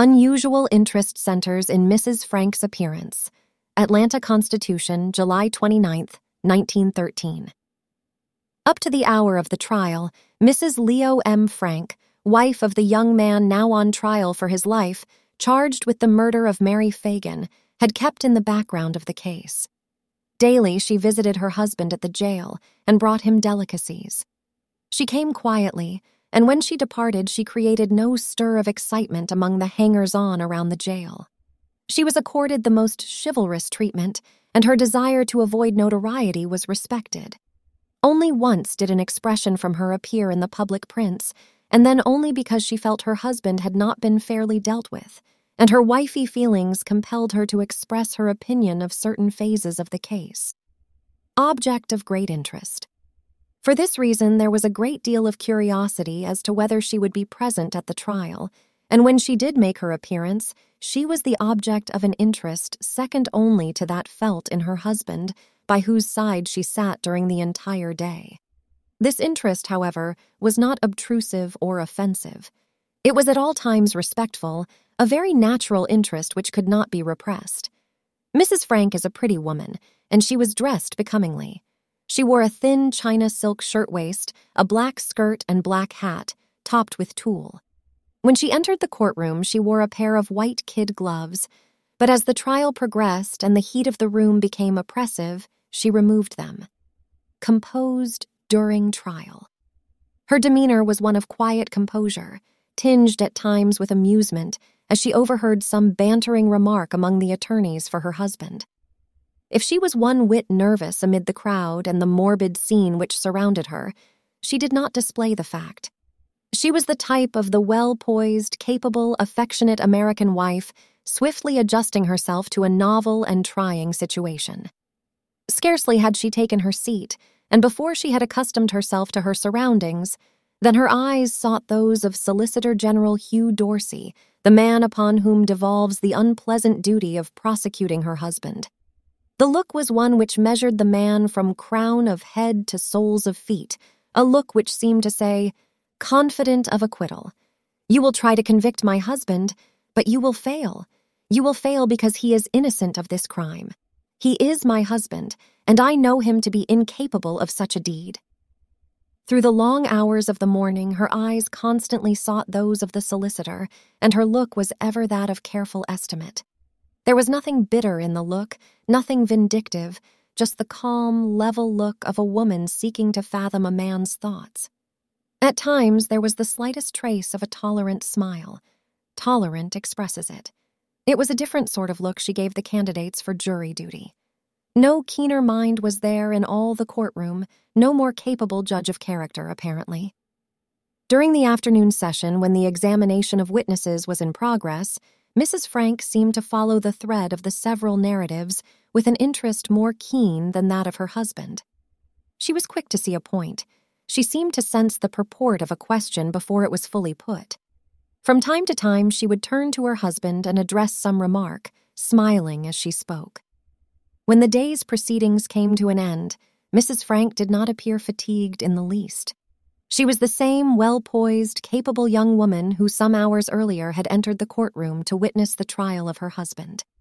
Unusual interest centers in Mrs. Frank's appearance. Atlanta Constitution, July 29, 1913. Up to the hour of the trial, Mrs. Leo M. Frank, wife of the young man now on trial for his life, charged with the murder of Mary Fagan, had kept in the background of the case. Daily, she visited her husband at the jail and brought him delicacies. She came quietly, and when she departed, she created no stir of excitement among the hangers-on around the jail. She was accorded the most chivalrous treatment, and her desire to avoid notoriety was respected. Only once did an expression from her appear in the public prints, and then only because she felt her husband had not been fairly dealt with, and her wifey feelings compelled her to express her opinion of certain phases of the case. Object of great interest. For this reason, there was a great deal of curiosity as to whether she would be present at the trial, and when she did make her appearance, she was the object of an interest second only to that felt in her husband, by whose side she sat during the entire day. This interest, however, was not obtrusive or offensive. It was at all times respectful, a very natural interest which could not be repressed. Mrs. Frank is a pretty woman, and she was dressed becomingly. She wore a thin China silk shirtwaist, a black skirt and black hat, topped with tulle. When she entered the courtroom, she wore a pair of white kid gloves, but as the trial progressed and the heat of the room became oppressive, she removed them. Composed during trial. Her demeanor was one of quiet composure, tinged at times with amusement as she overheard some bantering remark among the attorneys for her husband. If she was one whit nervous amid the crowd and the morbid scene which surrounded her, she did not display the fact. She was the type of the well-poised, capable, affectionate American wife, swiftly adjusting herself to a novel and trying situation. Scarcely had she taken her seat, and before she had accustomed herself to her surroundings, than her eyes sought those of Solicitor General Hugh Dorsey, the man upon whom devolves the unpleasant duty of prosecuting her husband. The look was one which measured the man from crown of head to soles of feet, a look which seemed to say, confident of acquittal. You will try to convict my husband, but you will fail. You will fail because he is innocent of this crime. He is my husband, and I know him to be incapable of such a deed. Through the long hours of the morning, her eyes constantly sought those of the solicitor, and her look was ever that of careful estimate. There was nothing bitter in the look, nothing vindictive, just the calm, level look of a woman seeking to fathom a man's thoughts. At times, there was the slightest trace of a tolerant smile. Tolerant expresses it. It was a different sort of look she gave the candidates for jury duty. No keener mind was there in all the courtroom, no more capable judge of character, apparently. During the afternoon session, when the examination of witnesses was in progress, Mrs. Frank seemed to follow the thread of the several narratives with an interest more keen than that of her husband. She was quick to see a point. She seemed to sense the purport of a question before it was fully put. From time to time, she would turn to her husband and address some remark, smiling as she spoke. When the day's proceedings came to an end, Mrs. Frank did not appear fatigued in the least. She was the same well-poised, capable young woman who some hours earlier had entered the courtroom to witness the trial of her husband.